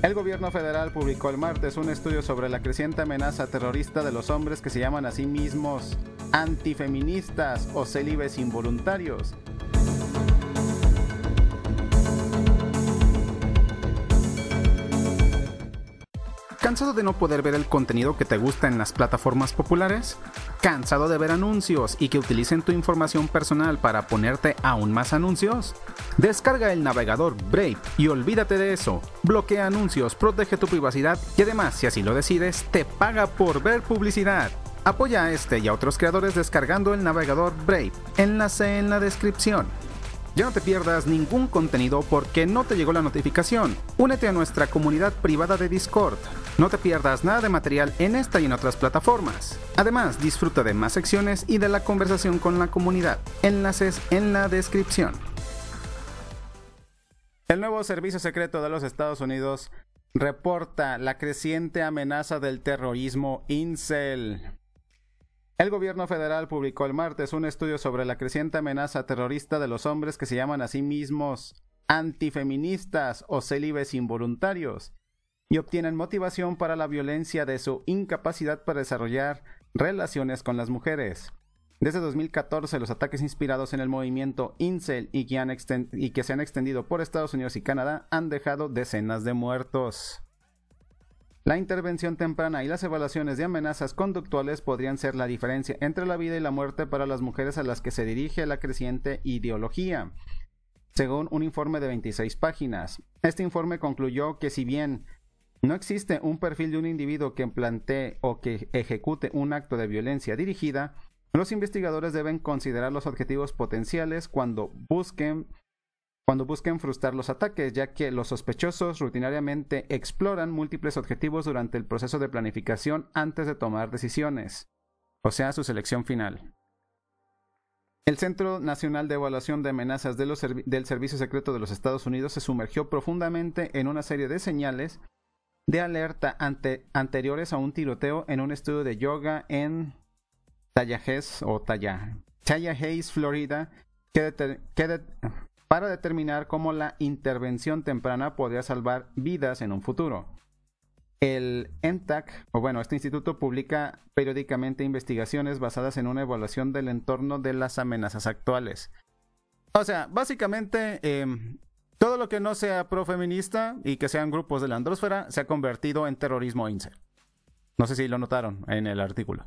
El gobierno federal publicó el martes un estudio sobre la creciente amenaza terrorista de los hombres que se llaman a sí mismos antifeministas o célibes involuntarios. ¿Cansado de no poder ver el contenido que te gusta en las plataformas populares? ¿Cansado de ver anuncios y que utilicen tu información personal para ponerte aún más anuncios? Descarga el navegador Brave y olvídate de eso. Bloquea anuncios, protege tu privacidad y además, si así lo decides, te paga por ver publicidad. Apoya a este y a otros creadores descargando el navegador Brave. Enlace en la descripción. Ya no te pierdas ningún contenido porque no te llegó la notificación. Únete a nuestra comunidad privada de Discord. No te pierdas nada de material en esta y en otras plataformas. Además, disfruta de más secciones y de la conversación con la comunidad. Enlaces en la descripción. El nuevo servicio secreto de los Estados Unidos reporta la creciente amenaza del terrorismo incel. El gobierno federal publicó el martes un estudio sobre la creciente amenaza terrorista de los hombres que se llaman a sí mismos antifeministas o célibes involuntarios y obtienen motivación para la violencia de su incapacidad para desarrollar relaciones con las mujeres. Desde 2014, los ataques inspirados en el movimiento incel y que se han extendido por Estados Unidos y Canadá han dejado decenas de muertos. La intervención temprana y las evaluaciones de amenazas conductuales podrían ser la diferencia entre la vida y la muerte para las mujeres a las que se dirige la creciente ideología, según un informe de 26 páginas. Este informe concluyó que si bien no existe un perfil de un individuo que plantee o que ejecute un acto de violencia dirigida, los investigadores deben considerar los objetivos potenciales cuando busquen frustrar los ataques, ya que los sospechosos rutinariamente exploran múltiples objetivos durante el proceso de planificación antes de tomar decisiones, o sea, su selección final. El Centro Nacional de Evaluación de Amenazas del Servicio Secreto de los Estados Unidos se sumergió profundamente en una serie de señales de alerta anteriores a un tiroteo en un estudio de yoga en Tallahassee, Florida, para determinar cómo la intervención temprana podría salvar vidas en un futuro. El NTAC, este instituto publica periódicamente investigaciones basadas en una evaluación del entorno de las amenazas actuales. O sea, básicamente, todo lo que no sea profeminista y que sean grupos de la andrósfera se ha convertido en terrorismo incel. No sé si lo notaron en el artículo.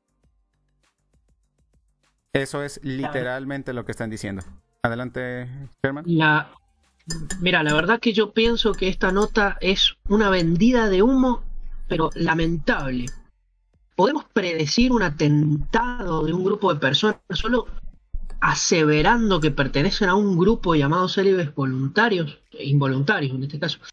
Eso es literalmente lo que están diciendo. Adelante, Sherman. Mira, la verdad que yo pienso que esta nota es una vendida de humo, pero lamentable. ¿Podemos predecir un atentado de un grupo de personas solo aseverando que pertenecen a un grupo llamado célibes involuntarios en este caso?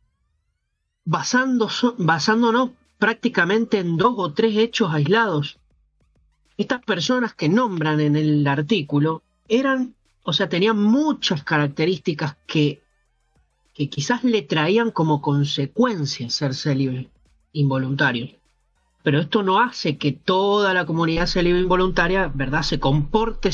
Basándonos prácticamente en 2 o 3 hechos aislados. Estas personas que nombran en el artículo tenían muchas características que quizás le traían como consecuencia ser célibes involuntarios. Pero esto no hace que toda la comunidad célibe involuntaria, ¿verdad?, se comporte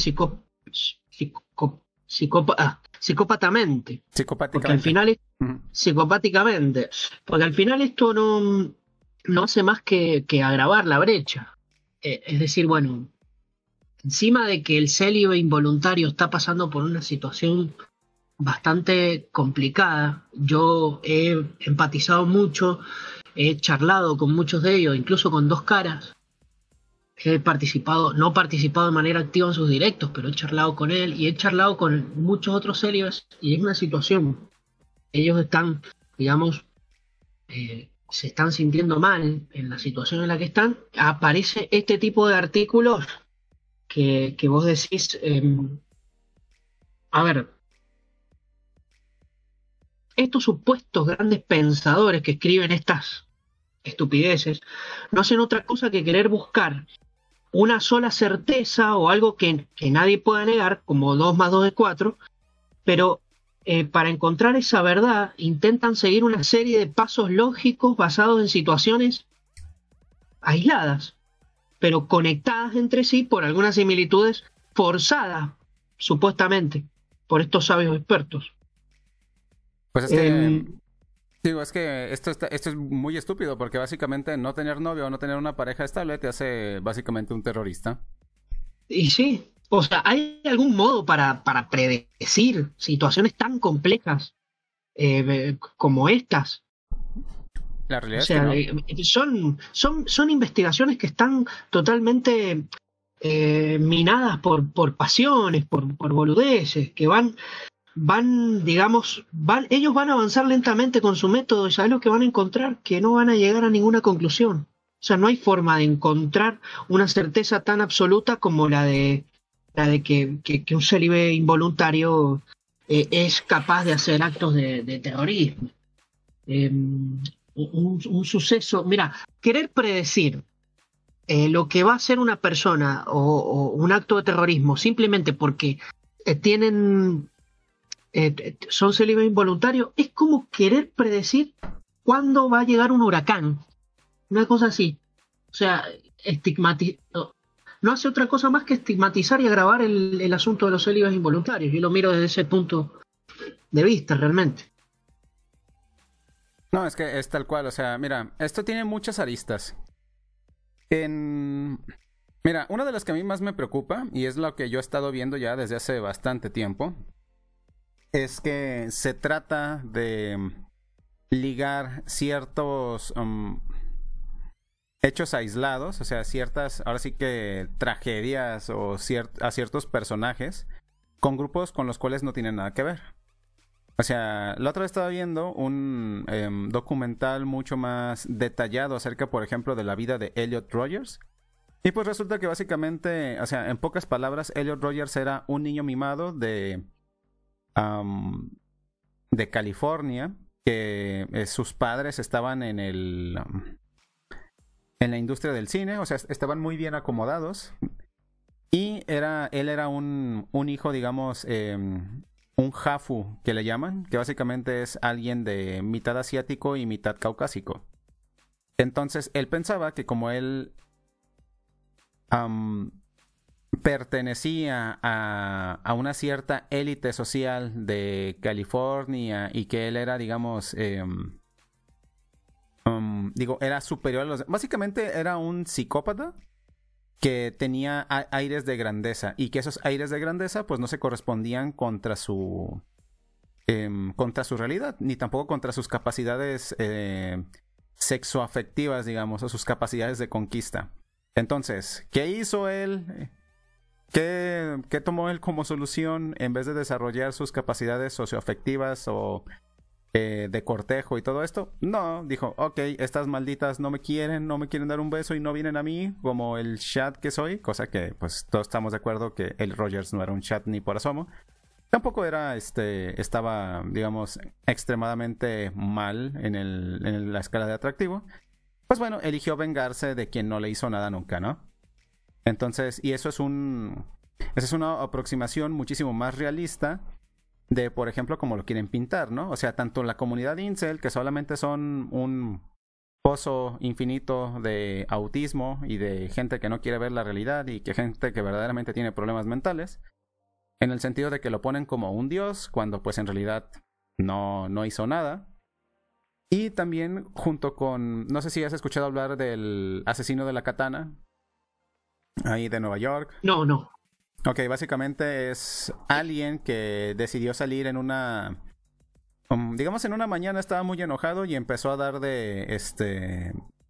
psicopáticamente. Porque al final psicopáticamente. Porque al final esto no hace más que agravar la brecha. Es decir, encima de que el célibe involuntario está pasando por una situación bastante complicada, yo he empatizado mucho, he charlado con muchos de ellos, incluso con 2 caras. No he participado de manera activa en sus directos, pero he charlado con él y he charlado con muchos otros célibes y es una situación. Ellos están, se están sintiendo mal en la situación en la que están. Aparece este tipo de artículos que vos decís, estos supuestos grandes pensadores que escriben estas estupideces no hacen otra cosa que querer buscar una sola certeza o algo que nadie pueda negar, como 2 más 2 es 4, pero para encontrar esa verdad intentan seguir una serie de pasos lógicos basados en situaciones aisladas, pero conectadas entre sí por algunas similitudes forzadas, supuestamente, por estos sabios expertos. Pues es que Digo, es que esto es muy estúpido porque básicamente no tener novio o no tener una pareja estable te hace básicamente un terrorista. Y sí, o sea, ¿hay algún modo para predecir situaciones tan complejas como estas? La O realidad es que sea, no. son investigaciones que están totalmente minadas por pasiones, por boludeces, que digamos, ellos van a avanzar lentamente con su método y ¿sabes lo que van a encontrar? Que no van a llegar a ninguna conclusión. O sea, no hay forma de encontrar una certeza tan absoluta como la de que un célibe involuntario es capaz de hacer actos de terrorismo. Un suceso, mira, querer predecir lo que va a hacer una persona o un acto de terrorismo simplemente porque tienen son célibes involuntarios, es como querer predecir cuándo va a llegar un huracán, una cosa así. O sea, no hace otra cosa más que estigmatizar y agravar el asunto de los célibes involuntarios. Yo lo miro desde ese punto de vista realmente. No, es que es tal cual, o sea, mira, esto tiene muchas aristas. En... Mira, una de las que a mí más me preocupa, y es lo que yo he estado viendo ya desde hace bastante tiempo, es que se trata de ligar ciertos hechos aislados, o sea, ciertas, ahora sí que tragedias o a ciertos personajes con grupos con los cuales no tienen nada que ver. O sea, la otra vez estaba viendo un documental mucho más detallado acerca, por ejemplo, de la vida de Elliot Rogers. Y pues resulta que básicamente, o sea, en pocas palabras, Elliot Rogers era un niño mimado de California, que sus padres estaban en la industria del cine, o sea, estaban muy bien acomodados. Y él era un hijo, digamos, un jafu, que le llaman, que básicamente es alguien de mitad asiático y mitad caucásico. Entonces, él pensaba que como él pertenecía a una cierta élite social de California y que él era, digamos, era superior a los... Básicamente era un psicópata que tenía aires de grandeza y que esos aires de grandeza pues no se correspondían contra su realidad, ni tampoco contra sus capacidades sexoafectivas, digamos, o sus capacidades de conquista. Entonces, ¿qué hizo él? ¿Qué tomó él como solución en vez de desarrollar sus capacidades socioafectivas o de cortejo y todo esto? No, dijo, ok, estas malditas no me quieren dar un beso y no vienen a mí como el chat que soy, cosa que pues todos estamos de acuerdo que el Rogers no era un chat ni por asomo. Tampoco era, estaba, digamos, extremadamente mal en la escala de atractivo. Pues bueno, eligió vengarse de quien no le hizo nada nunca, ¿no? Entonces, y esa es una aproximación muchísimo más realista de, por ejemplo, como lo quieren pintar, ¿no? O sea, tanto la comunidad incel, que solamente son un pozo infinito de autismo y de gente que no quiere ver la realidad y que gente que verdaderamente tiene problemas mentales, en el sentido de que lo ponen como un dios, cuando pues en realidad no hizo nada. Y también junto con, no sé si has escuchado hablar del asesino de la katana, ahí de Nueva York. No, no. Ok, básicamente es alguien que decidió salir en una... digamos en una mañana estaba muy enojado y empezó a dar de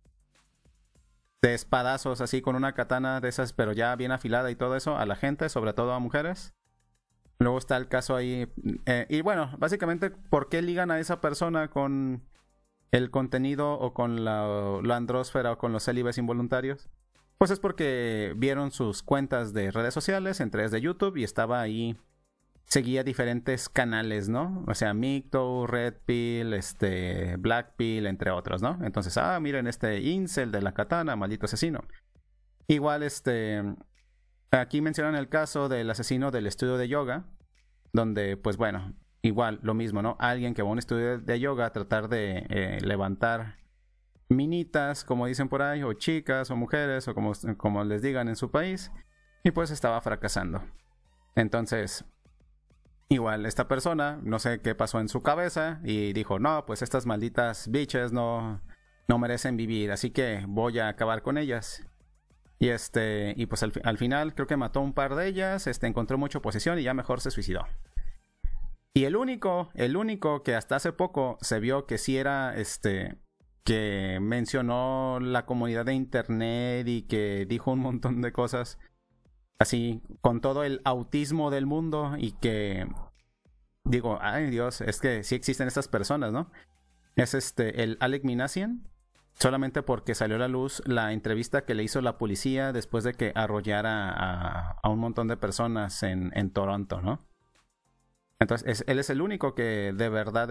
espadazos así con una katana de esas, pero ya bien afilada y todo eso, a la gente, sobre todo a mujeres. Luego está el caso ahí. Y bueno, básicamente, ¿por qué ligan a esa persona con el contenido o con la andrósfera o con los célibes involuntarios? Pues es porque vieron sus cuentas de redes sociales, entre ellas de YouTube, y estaba ahí, seguía diferentes canales, ¿no? O sea, Micto, Red Pill, Black Pill, entre otros, ¿no? Entonces, miren este incel de la katana, maldito asesino. Igual, aquí mencionan el caso del asesino del estudio de yoga, donde, pues bueno, igual, lo mismo, ¿no? Alguien que va a un estudio de yoga a tratar de levantar minitas, como dicen por ahí, o chicas, o mujeres, o como les digan en su país, y pues estaba fracasando. Entonces, igual esta persona, no sé qué pasó en su cabeza y dijo, no, pues estas malditas bitches no merecen vivir, así que voy a acabar con ellas. Y pues al final creo que mató un par de ellas, encontró mucha oposición y ya mejor se suicidó. Y el único que hasta hace poco se vio que sí era, que mencionó la comunidad de internet y que dijo un montón de cosas así con todo el autismo del mundo y que digo, ay Dios, es que sí existen estas personas, ¿no? Es el Alec Minassian, solamente porque salió a la luz la entrevista que le hizo la policía después de que arrollara a un montón de personas en Toronto, ¿no? Entonces, él es el único que de verdad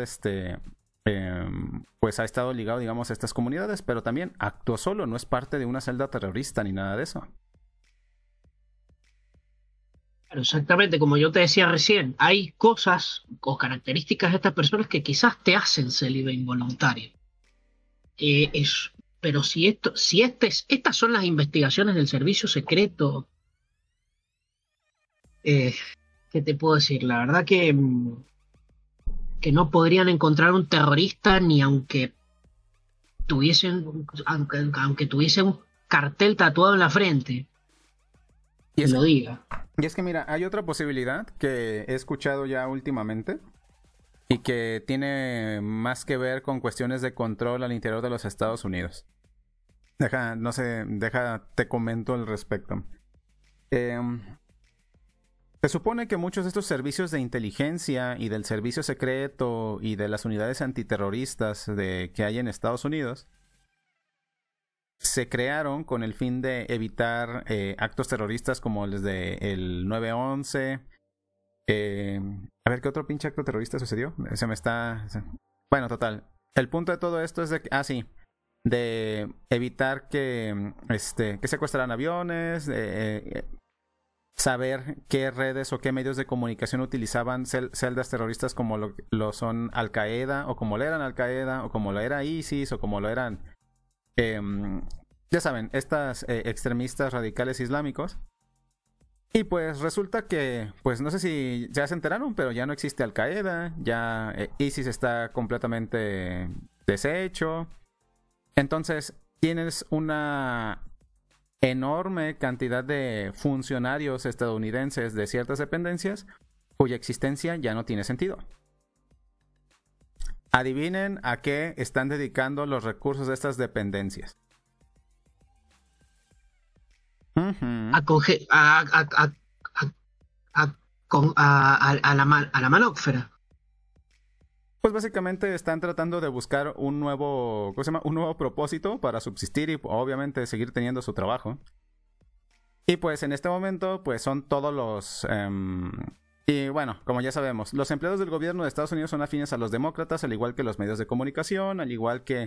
pues ha estado ligado, digamos, a estas comunidades, pero también actuó solo, no es parte de una celda terrorista ni nada de eso. Exactamente, como yo te decía recién, hay cosas o características de estas personas que quizás te hacen célibe involuntario. Pero estas son las investigaciones del servicio secreto, ¿qué te puedo decir? La verdad que no podrían encontrar un terrorista ni aunque tuviesen un cartel tatuado en la frente. Y lo diga. Y es que mira, hay otra posibilidad que he escuchado ya últimamente y que tiene más que ver con cuestiones de control al interior de los Estados Unidos. Te comento al respecto. Se supone que muchos de estos servicios de inteligencia y del servicio secreto y de las unidades antiterroristas que hay en Estados Unidos se crearon con el fin de evitar actos terroristas como los de el 9/11. A ver, ¿qué otro pinche acto terrorista sucedió? Bueno, total. El punto de todo esto es de evitar que secuestraran aviones, saber qué redes o qué medios de comunicación utilizaban celdas terroristas como lo son Al Qaeda, o como lo eran Al Qaeda, o como lo era ISIS, o como lo eran ya saben, estas extremistas radicales islámicos. Y pues resulta que, pues no sé si ya se enteraron, pero ya no existe Al Qaeda, ya ISIS está completamente deshecho. Entonces tienes una enorme cantidad de funcionarios estadounidenses de ciertas dependencias cuya existencia ya no tiene sentido. Adivinen a qué están dedicando los recursos de estas dependencias. A la manósfera. Pues básicamente están tratando de buscar un nuevo propósito para subsistir y obviamente seguir teniendo su trabajo. Y pues en este momento pues son todos los y bueno, como ya sabemos, los empleados del gobierno de Estados Unidos son afines a los demócratas, al igual que los medios de comunicación, al igual que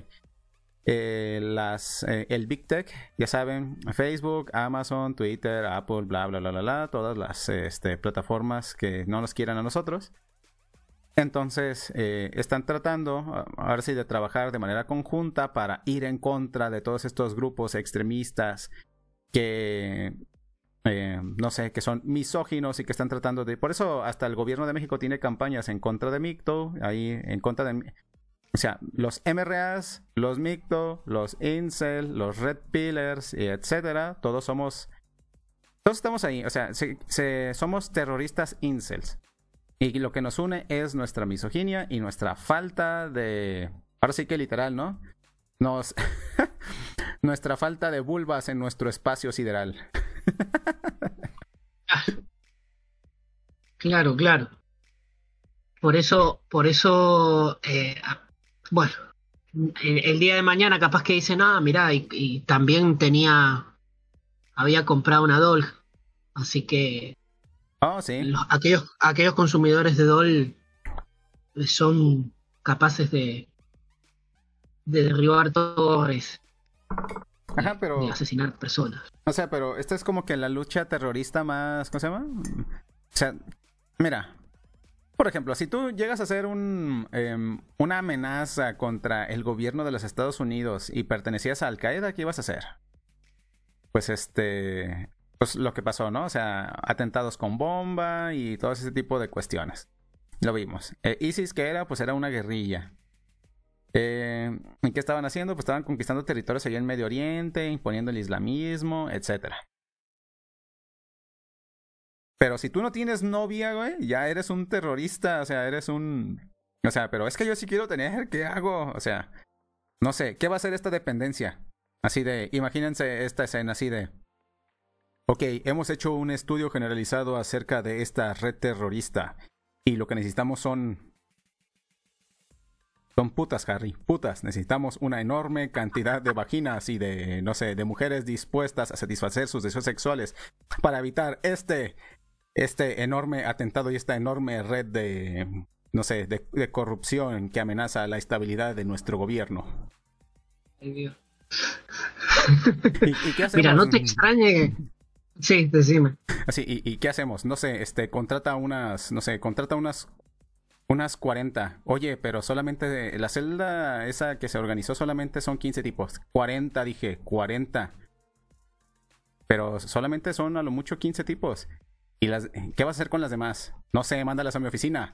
el Big Tech, ya saben, Facebook, Amazon, Twitter, Apple, bla, bla, bla, bla, bla, todas las plataformas que no nos quieran a nosotros. Entonces, están tratando, ahora sí, de trabajar de manera conjunta para ir en contra de todos estos grupos extremistas que no sé, que son misóginos y que están tratando de... Por eso hasta el gobierno de México tiene campañas en contra de MGTOW, ahí en contra de... O sea, los MRAs, los MGTOW, los Incel, los Red Pillers, etcétera, todos estamos ahí, o sea, somos terroristas Incels. Y lo que nos une es nuestra misoginia y nuestra falta de... Ahora sí que literal, ¿no? Nuestra falta de vulvas en nuestro espacio sideral. Claro. Por eso, bueno, el día de mañana capaz que dicen, mirá, y también había comprado una doll, así que sí. aquellos consumidores de doll son capaces de derribar torres. Ajá, pero... de asesinar personas. O sea, pero esta es como que la lucha terrorista más... ¿Cómo se llama? O sea, mira, por ejemplo, si tú llegas a hacer una amenaza contra el gobierno de los Estados Unidos y pertenecías a Al Qaeda, ¿qué ibas a hacer? Pues pues lo que pasó, ¿no? O sea, atentados con bomba y todo ese tipo de cuestiones. Lo vimos. ISIS, ¿qué era? Pues era una guerrilla. ¿Y qué estaban haciendo? Pues estaban conquistando territorios allá en Medio Oriente, imponiendo el islamismo, etcétera. Pero si tú no tienes novia, güey, ya eres un terrorista, o sea, eres un... O sea, pero es que yo sí quiero tener, ¿qué hago? O sea, no sé, ¿qué va a ser esta dependencia? Así de, imagínense esta escena así de... Ok, hemos hecho un estudio generalizado acerca de esta red terrorista y lo que necesitamos son putas, Harry, putas. Necesitamos una enorme cantidad de vaginas y de, no sé, de mujeres dispuestas a satisfacer sus deseos sexuales para evitar este enorme atentado y esta enorme red de, no sé, de corrupción que amenaza la estabilidad de nuestro gobierno. Ay, Dios. ¿Y qué hacemos? Mira, no te extrañe. Sí, decime. Así, ¿y qué hacemos? No sé, contrata unas 40. Oye, pero solamente la celda esa que se organizó solamente son 15 tipos. 40, dije, 40. Pero solamente son a lo mucho 15 tipos. ¿Y qué vas a hacer con las demás? No sé, mándalas a mi oficina.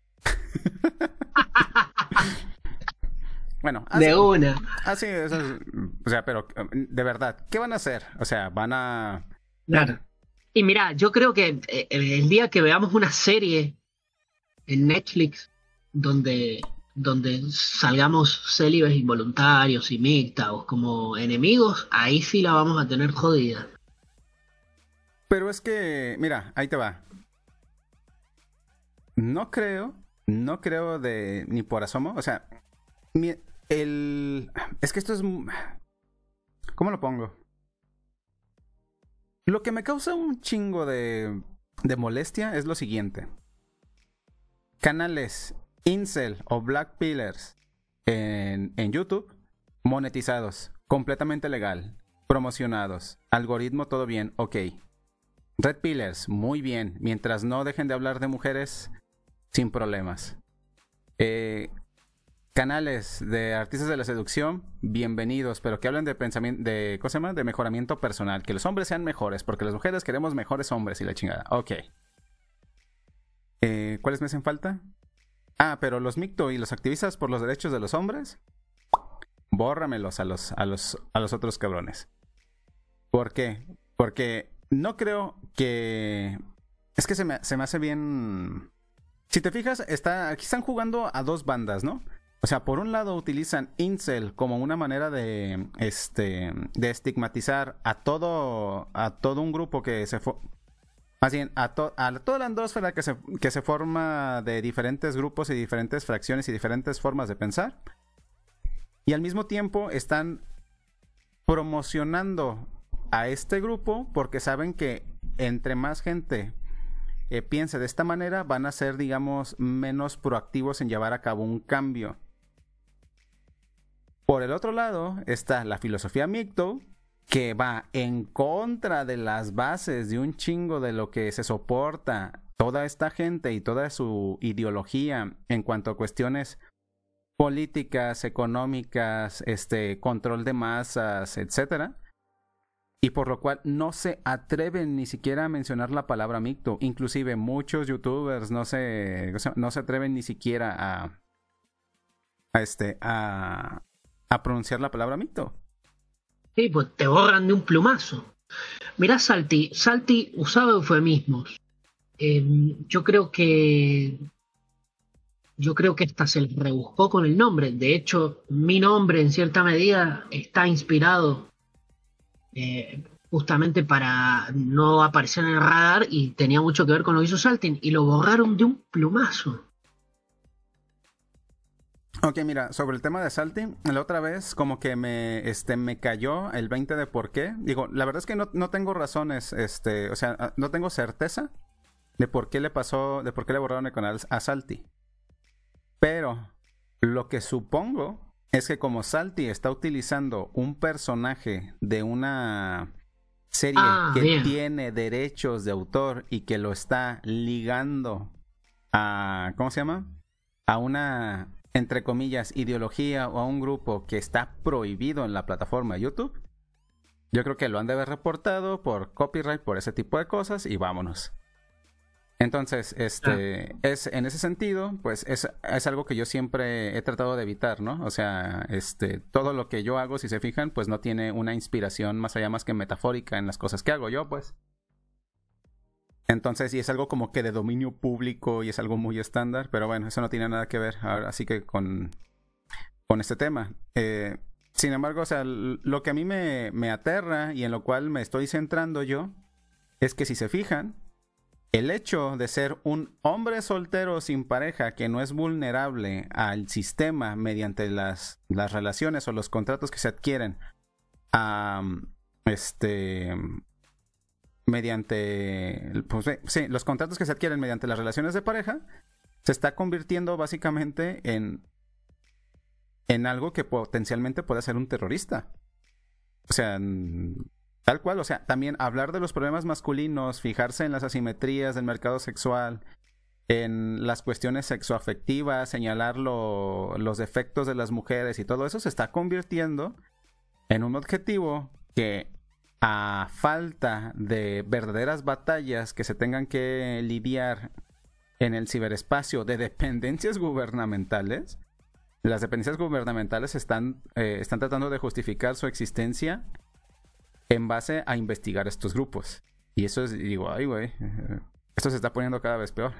Bueno, así, De una. Así, eso es, o sea, pero de verdad, ¿qué van a hacer? O sea, van a... Claro. Y mira, yo creo que el día que veamos una serie en Netflix donde salgamos célibes involuntarios y mixtos como enemigos, ahí sí la vamos a tener jodida. Pero es que, mira, ahí te va. No creo de ni por asomo, o sea, es que esto es... ¿Cómo lo pongo? Lo que me causa un chingo de molestia es lo siguiente. Canales incel o black pillars en YouTube monetizados, completamente legal, promocionados, algoritmo todo bien, ok. Red pillars, muy bien, mientras no dejen de hablar de mujeres, sin problemas. Canales de artistas de la seducción, bienvenidos, pero que hablen de pensamiento, de, ¿cómo se llama? De mejoramiento personal, que los hombres sean mejores, porque las mujeres queremos mejores hombres y la chingada. Ok. ¿Cuáles me hacen falta? Ah, pero los micto y los activistas por los derechos de los hombres, bórramelos a los otros cabrones. ¿Por qué? Porque no creo que... Es que se me hace bien... Si te fijas, aquí están jugando a dos bandas, ¿no? O sea, por un lado utilizan incel como una manera de estigmatizar a todo un grupo que se... Más bien, a toda la endósfera que se forma de diferentes grupos y diferentes fracciones y diferentes formas de pensar. Y al mismo tiempo están promocionando a este grupo porque saben que entre más gente piense de esta manera, van a ser, digamos, menos proactivos en llevar a cabo un cambio. Por el otro lado está la filosofía MGTOW, que va en contra de las bases de un chingo de lo que se soporta toda esta gente y toda su ideología en cuanto a cuestiones políticas, económicas, control de masas, etcétera. Y por lo cual no se atreven ni siquiera a mencionar la palabra MGTOW. Inclusive muchos youtubers no se atreven ni siquiera a pronunciar la palabra MGTOW. Sí, pues te borran de un plumazo. Mirá, Salty usaba eufemismos. Yo creo que esta se le rebuscó con el nombre. De hecho, mi nombre en cierta medida está inspirado justamente para no aparecer en el radar y tenía mucho que ver con lo que hizo Salty y lo borraron de un plumazo. Ok, mira, sobre el tema de Salty, la otra vez como que me cayó el 20 de por qué. Digo, la verdad es que no tengo razones, o sea, no tengo certeza de por qué le pasó, de por qué le borraron el canal a Salty. Pero lo que supongo es que como Salty está utilizando un personaje de una serie que bien. tiene derechos de autor y que lo está ligando a, ¿cómo se llama? A una, entre comillas, ideología o a un grupo que está prohibido en la plataforma YouTube, yo creo que lo han de haber reportado por copyright, por ese tipo de cosas y vámonos. Entonces, es en ese sentido, pues es algo que yo siempre he tratado de evitar, ¿no? O sea, todo lo que yo hago, si se fijan, pues no tiene una inspiración más allá más que metafórica en las cosas que hago yo, pues. Entonces, y es algo como que de dominio público y es algo muy estándar, pero bueno, eso no tiene nada que ver ahora, así que con este tema. Sin embargo, o sea, lo que a mí me aterra y en lo cual me estoy centrando yo, es que si se fijan, el hecho de ser un hombre soltero sin pareja que no es vulnerable al sistema mediante las relaciones o los contratos que se adquieren, mediante, pues, sí, los contratos que se adquieren mediante las relaciones de pareja, se está convirtiendo básicamente en algo que potencialmente puede ser un terrorista. O sea, tal cual, o sea, también hablar de los problemas masculinos, fijarse en las asimetrías del mercado sexual, en las cuestiones sexoafectivas, señalar los defectos de las mujeres y todo eso se está convirtiendo en un objetivo que, a falta de verdaderas batallas que se tengan que lidiar en el ciberespacio de dependencias gubernamentales, las dependencias gubernamentales están tratando de justificar su existencia en base a investigar estos grupos. Y eso es, digo, ay, güey, esto se está poniendo cada vez peor.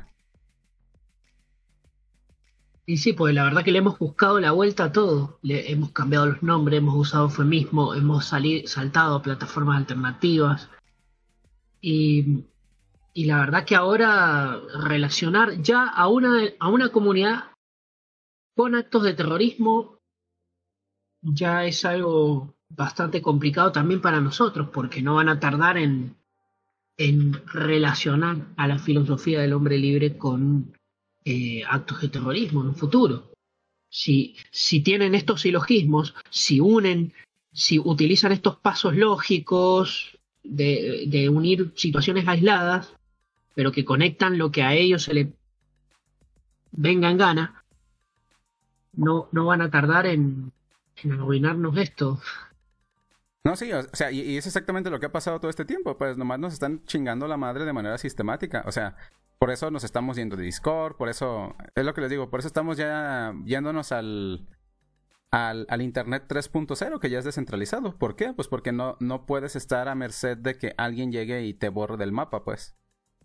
Y sí, pues la verdad que le hemos buscado la vuelta a todo. Le hemos cambiado los nombres, hemos usado eufemismo, hemos saltado a plataformas alternativas. Y la verdad que ahora relacionar ya a una comunidad con actos de terrorismo ya es algo bastante complicado también para nosotros, porque no van a tardar en relacionar a la filosofía del hombre libre con actos de terrorismo en un futuro. Si tienen estos silogismos, si utilizan estos pasos lógicos de unir situaciones aisladas, pero que conectan lo que a ellos se les venga en gana, no van a tardar en arruinarnos esto. No, sí, o sea, y es exactamente lo que ha pasado todo este tiempo, pues nomás nos están chingando la madre de manera sistemática, o sea, por eso nos estamos yendo de Discord, por eso, es lo que les digo, por eso estamos ya yéndonos al Internet 3.0, que ya es descentralizado. ¿Por qué? Pues porque no puedes estar a merced de que alguien llegue y te borre del mapa, pues.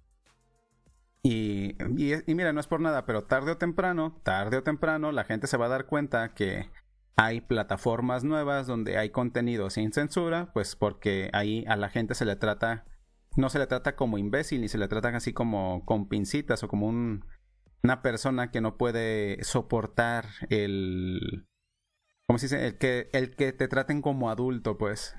Y mira, no es por nada, pero tarde o temprano, la gente se va a dar cuenta que hay plataformas nuevas donde hay contenido sin censura, pues porque ahí a la gente no se le trata como imbécil, ni se le trata así como con pincitas o como una persona que no puede soportar ¿cómo se dice? El que te traten como adulto, pues.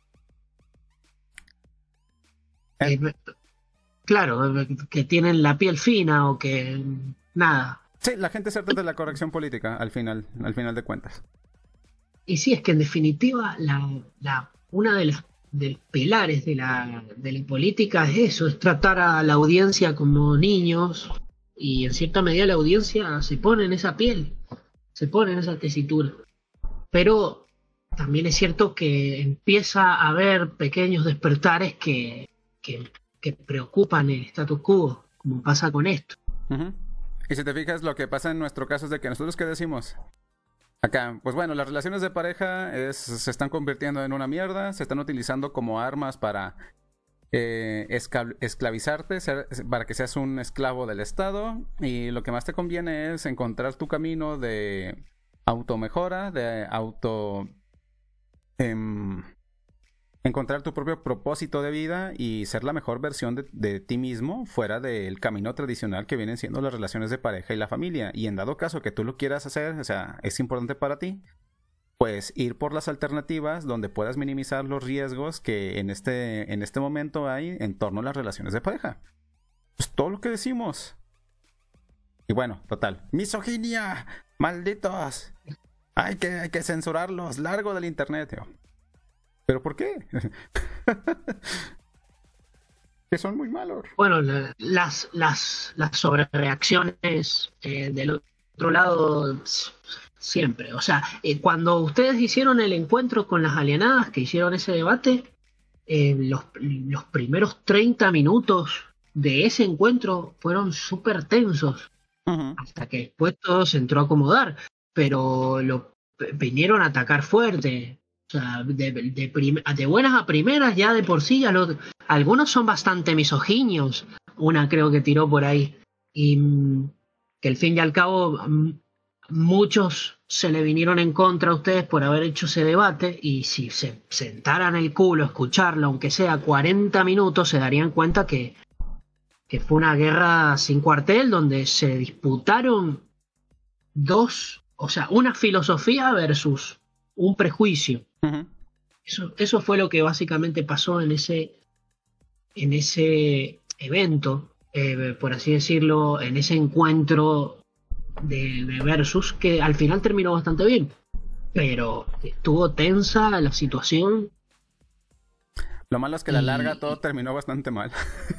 Claro, que tienen la piel fina o que nada. Sí, la gente se trata de la corrección política al final de cuentas. Y sí, es que en definitiva una de los pilares de la política es eso, es tratar a la audiencia como niños, y en cierta medida la audiencia se pone en esa piel, se pone en esa tesitura. Pero también es cierto que empieza a haber pequeños despertares que preocupan el status quo, como pasa con esto. Uh-huh. Y si te fijas, lo que pasa en nuestro caso es de que nosotros, ¿qué decimos? Acá, pues bueno, las relaciones de pareja se están convirtiendo en una mierda, se están utilizando como armas para esclavizarte, para que seas un esclavo del Estado, y lo que más te conviene es encontrar tu camino de automejora, encontrar tu propio propósito de vida y ser la mejor versión de ti mismo fuera del camino tradicional que vienen siendo las relaciones de pareja y la familia. Y en dado caso que tú lo quieras hacer, o sea, es importante para ti, pues ir por las alternativas donde puedas minimizar los riesgos que en este momento hay en torno a las relaciones de pareja. Pues todo lo que decimos. Y bueno, total. ¡Misoginia! ¡Malditos! Hay que censurarlos. Largo del internet, tío. ¿Pero por qué? Que son muy malos. Bueno, las sobrereacciones del otro lado siempre. O sea, cuando ustedes hicieron el encuentro con las alienadas, que hicieron ese debate, los primeros 30 minutos de ese encuentro fueron súper tensos, hasta que después todo se entró a acomodar, pero vinieron a atacar fuerte. O sea, de buenas a primeras, ya de por sí, algunos son bastante misoginios. Una creo que tiró por ahí. Y que al fin y al cabo, muchos se le vinieron en contra a ustedes por haber hecho ese debate. Y si se sentaran el culo a escucharlo, aunque sea 40 minutos, se darían cuenta que fue una guerra sin cuartel, donde se disputaron una filosofía versus un prejuicio. Eso fue lo que básicamente pasó en ese evento, por así decirlo, en ese encuentro de versus, que al final terminó bastante bien, pero estuvo tensa la situación. Lo malo es que a la larga todo terminó bastante mal.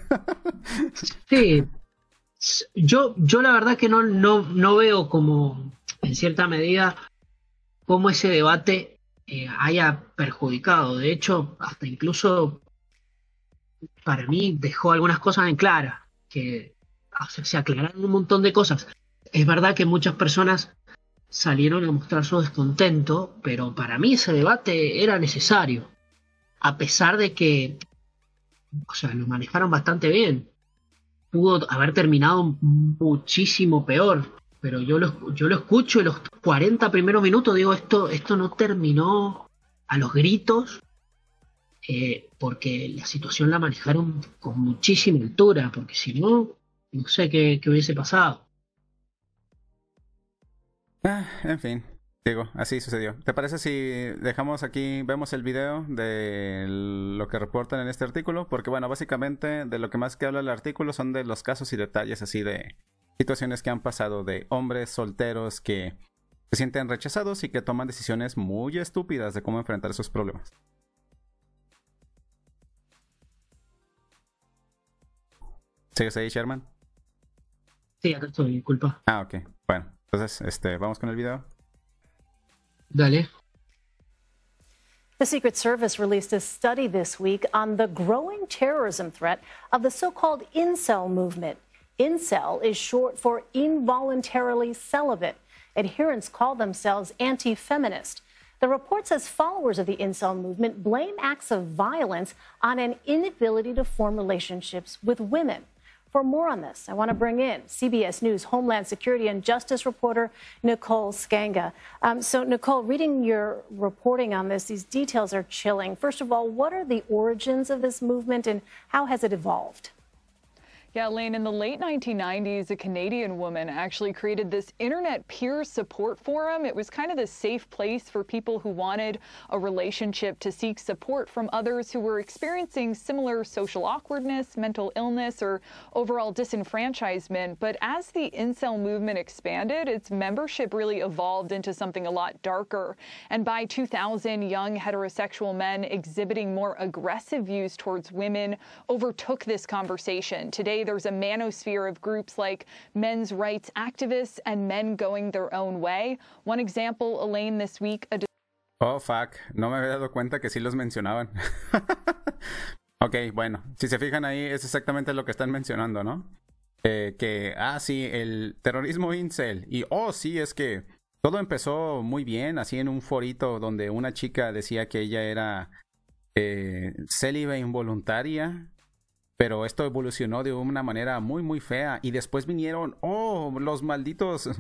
Sí, yo la verdad que no veo como, en cierta medida, cómo ese debate haya perjudicado. De hecho, hasta incluso para mí dejó algunas cosas en clara, que se aclararon un montón de cosas. Es verdad que muchas personas salieron a mostrar su descontento, pero para mí ese debate era necesario, a pesar de que, o sea, lo manejaron bastante bien. Pudo haber terminado muchísimo peor, pero yo lo escucho y los 40 primeros minutos digo, esto no terminó a los gritos, porque la situación la manejaron con muchísima altura, porque si no, no sé qué hubiese pasado. En fin, digo, así sucedió. ¿Te parece si dejamos aquí, vemos el video de lo que reportan en este artículo? Porque bueno, básicamente de lo que más que habla el artículo son de los casos y detalles así de situaciones que han pasado de hombres solteros que se sienten rechazados y que toman decisiones muy estúpidas de cómo enfrentar esos problemas. ¿Sigues ahí, Sherman? Sí, acá estoy, disculpa. Ah, ok. Bueno, entonces, vamos con el video. Dale. The Secret Service released a study this week on the growing terrorism threat of the so-called incel movement. Incel is short for involuntarily celibate. Adherents call themselves anti-feminist. The report says followers of the incel movement blame acts of violence on an inability to form relationships with women. For more on this, I want to bring in CBS News Homeland Security and Justice reporter Nicole Skanga. So, Nicole, reading your reporting on this, these details are chilling. First of all, what are the origins of this movement and how has it evolved? Yeah, Lane, in the late 1990s, a Canadian woman actually created this internet peer support forum. It was kind of the safe place for people who wanted a relationship to seek support from others who were experiencing similar social awkwardness, mental illness, or overall disenfranchisement. But as the incel movement expanded, its membership really evolved into something a lot darker. And by 2000, young heterosexual men exhibiting more aggressive views towards women overtook this conversation. Today, there's a manosphere of groups like men's rights activists and men going their own way. One example, Elaine, this week. Oh, fuck. No me había dado cuenta que sí los mencionaban. Ok, bueno. Si se fijan ahí, es exactamente lo que están mencionando, ¿no? Sí, el terrorismo incel. Y, sí, es que todo empezó muy bien, así en un forito donde una chica decía que ella era célibe involuntaria. Pero esto evolucionó de una manera muy, muy fea. Y después vinieron, los malditos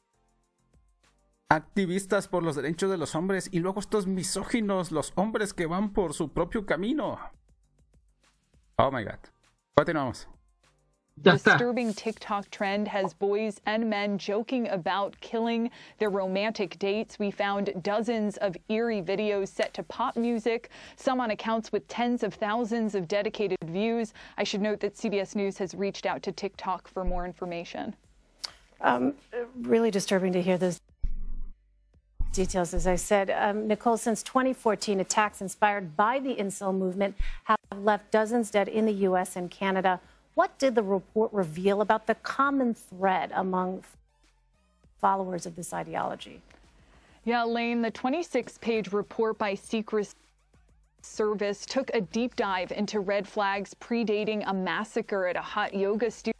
activistas por los derechos de los hombres. Y luego estos misóginos, los hombres que van por su propio camino. Oh my God. Continuamos. Disturbing TikTok trend has boys and men joking about killing their romantic dates. We found dozens of eerie videos set to pop music, some on accounts with tens of thousands of dedicated views. I should note that CBS News has reached out to TikTok for more information. Really disturbing to hear those details, as I said. Nicole, since 2014, attacks inspired by the incel movement have left dozens dead in the U.S. and Canada. What did the report reveal about the common thread among followers of this ideology? Yeah, Elaine, the 26-page report by Secret Service took a deep dive into red flags predating a massacre at a hot yoga studio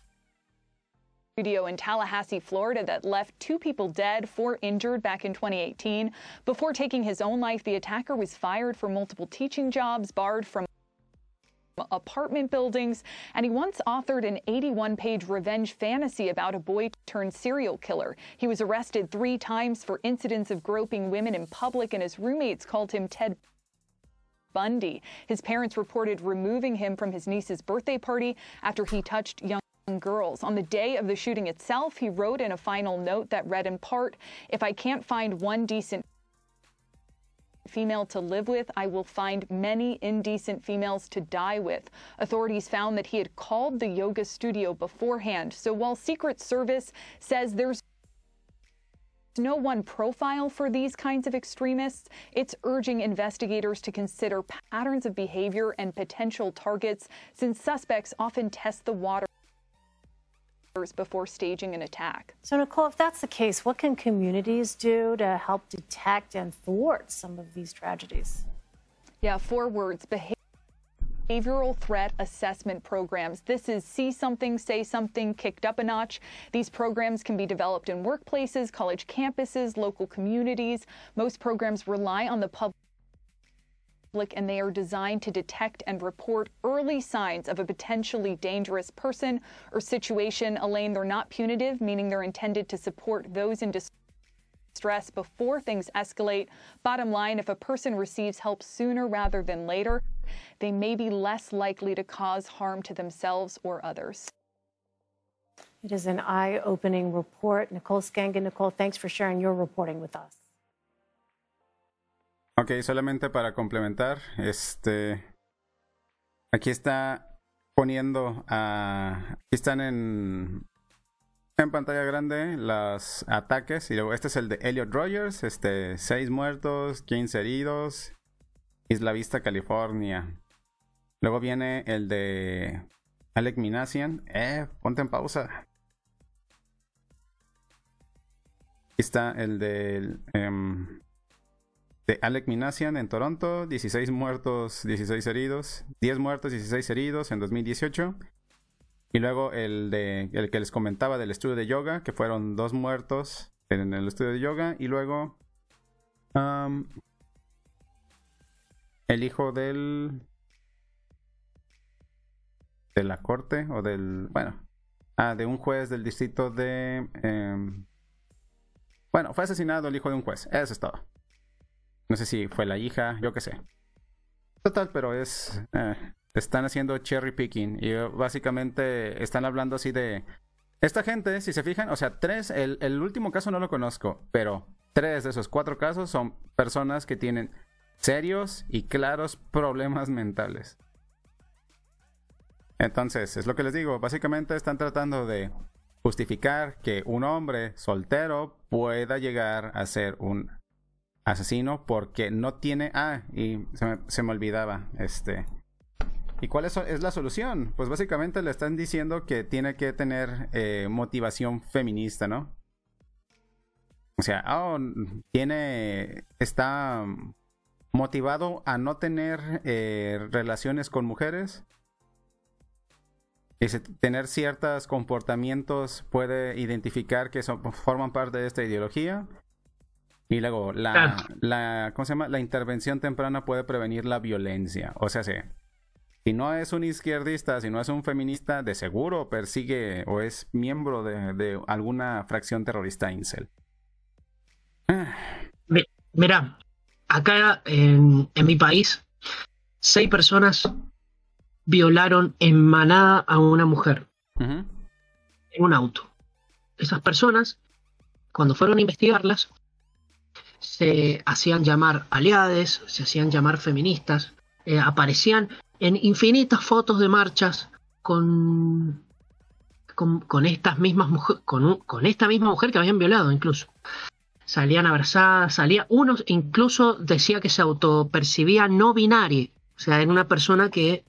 in Tallahassee, Florida, that left 2 people dead, 4 injured back in 2018. Before taking his own life, the attacker was fired from multiple teaching jobs, barred from apartment buildings, and he once authored an 81-page revenge fantasy about a boy-turned-serial killer. He was arrested 3 times for incidents of groping women in public, and his roommates called him Ted Bundy. His parents reported removing him from his niece's birthday party after he touched young girls. On the day of the shooting itself, he wrote in a final note that read in part, "If I can't find one decent female to live with, I will find many indecent females to die with." Authorities found that he had called the yoga studio beforehand. So while Secret Service says there's no one profile for these kinds of extremists, it's urging investigators to consider patterns of behavior and potential targets, since suspects often test the waters before staging an attack. So, Nicole, if that's the case, what can communities do to help detect and thwart some of these tragedies? Yeah, 4 words: behavioral threat assessment programs. This is see something, say something, kicked up a notch. These programs can be developed in workplaces, college campuses, local communities. Most programs rely on the public, and they are designed to detect and report early signs of a potentially dangerous person or situation. Elaine, they're not punitive, meaning they're intended to support those in distress before things escalate. Bottom line, if a person receives help sooner rather than later, they may be less likely to cause harm to themselves or others. It is an eye-opening report. Nicole Scangen. Nicole, thanks for sharing your reporting with us. Ok, solamente para complementar, aquí está poniendo, aquí están en pantalla grande los ataques, y luego este es el de Elliot Rogers, 6 muertos, 15 heridos, Isla Vista, California. Luego viene el de Alec Minassian, ponte en pausa. Aquí está el de Alec Minassian en Toronto, 16 muertos, 16 heridos, 10 muertos, 16 heridos en 2018. Y luego el que les comentaba del estudio de yoga, que fueron 2 muertos en el estudio de yoga. Y luego el hijo de la corte, o de un juez del distrito de... fue asesinado el hijo de un juez, eso es todo. No sé si fue la hija, yo qué sé. Total, pero están haciendo cherry picking y básicamente están hablando así de... Esta gente, si se fijan, o sea, 3, el último caso no lo conozco, pero 3 de esos 4 casos son personas que tienen serios y claros problemas mentales. Entonces, es lo que les digo, básicamente están tratando de justificar que un hombre soltero pueda llegar a ser un asesino porque no tiene... y se me olvidaba, ¿Y cuál es la solución? Pues básicamente le están diciendo que tiene que tener motivación feminista, ¿no? O sea, está motivado a no tener relaciones con mujeres. Y tener ciertos comportamientos puede identificar que forman parte de esta ideología. Y luego ¿cómo se llama? La intervención temprana puede prevenir la violencia. O sea, si no es un izquierdista, si no es un feminista, de seguro persigue o es miembro de alguna fracción terrorista incel. Mira, acá en mi país, 6 personas violaron en manada a una mujer en un auto. Esas personas, cuando fueron a investigarlas, se hacían llamar aliades, se hacían llamar feministas, aparecían en infinitas fotos de marchas con estas mismas con esta misma mujer que habían violado. Incluso salían abrazadas, uno incluso decía que se autopercibía no binaria, o sea, era una persona que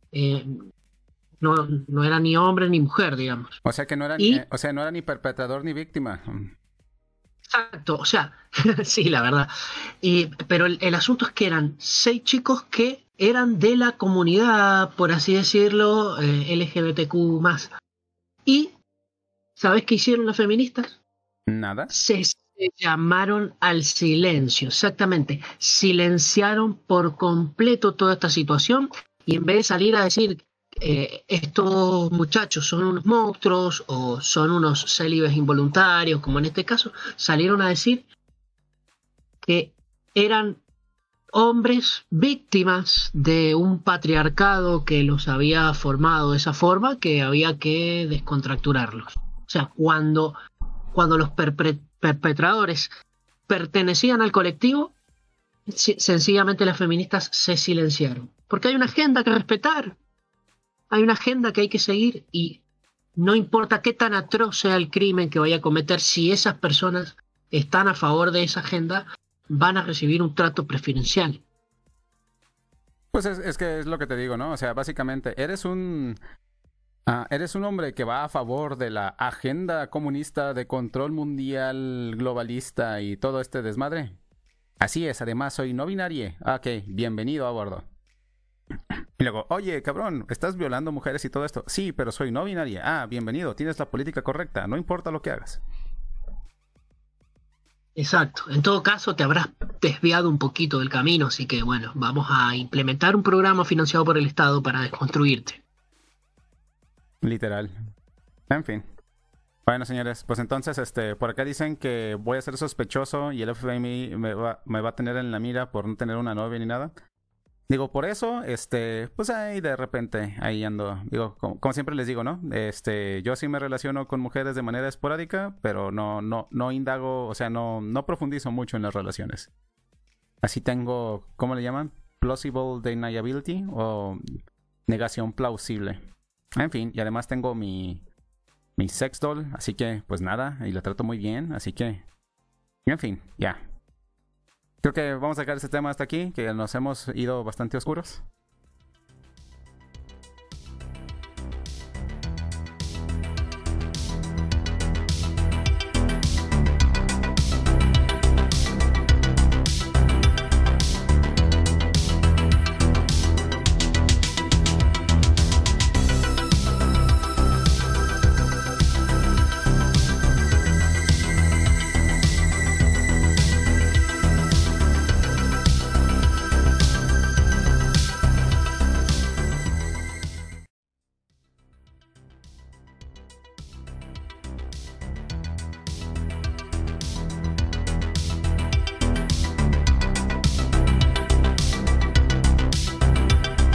no era ni hombre ni mujer, digamos. O sea que no era, no era ni perpetrador ni víctima. Exacto, o sea, sí, la verdad. Pero el asunto es que eran 6 chicos que eran de la comunidad, por así decirlo, LGBTQ+. Y, ¿sabes qué hicieron las feministas? Nada. Se llamaron al silencio, exactamente. Silenciaron por completo toda esta situación y en vez de salir a decir estos muchachos son unos monstruos o son unos célibes involuntarios, como en este caso, salieron a decir que eran hombres víctimas de un patriarcado que los había formado de esa forma, que había que descontracturarlos. O sea, cuando los perpetradores pertenecían al colectivo, sencillamente las feministas se silenciaron. Porque hay una agenda que respetar, hay una agenda que hay que seguir y no importa qué tan atroz sea el crimen que vaya a cometer, si esas personas están a favor de esa agenda, van a recibir un trato preferencial. Pues es que es lo que te digo, ¿no? O sea, básicamente, eres un hombre que va a favor de la agenda comunista de control mundial globalista y todo este desmadre. Así es, además soy no binario. Ok, bienvenido a bordo. Y luego, oye, cabrón, estás violando mujeres y todo esto. Sí, pero soy no binaria. Ah, bienvenido, tienes la política correcta, no importa lo que hagas. Exacto, en todo caso te habrás desviado un poquito del camino, así que bueno, vamos a implementar un programa financiado por el Estado para desconstruirte. Literal. En fin. Bueno, señores, pues entonces, por acá dicen que voy a ser sospechoso y el FBI me va a tener en la mira por no tener una novia ni nada. Digo, por eso, pues ahí de repente, ahí ando. Digo, como siempre les digo, ¿no? Yo sí me relaciono con mujeres de manera esporádica, pero no indago, o sea, no profundizo mucho en las relaciones. Así tengo, ¿cómo le llaman? Plausible deniability o negación plausible. En fin, y además tengo mi sex doll, así que, pues nada, y la trato muy bien, así que, en fin, ya. Creo que vamos a sacar este tema hasta aquí, que nos hemos ido bastante oscuros.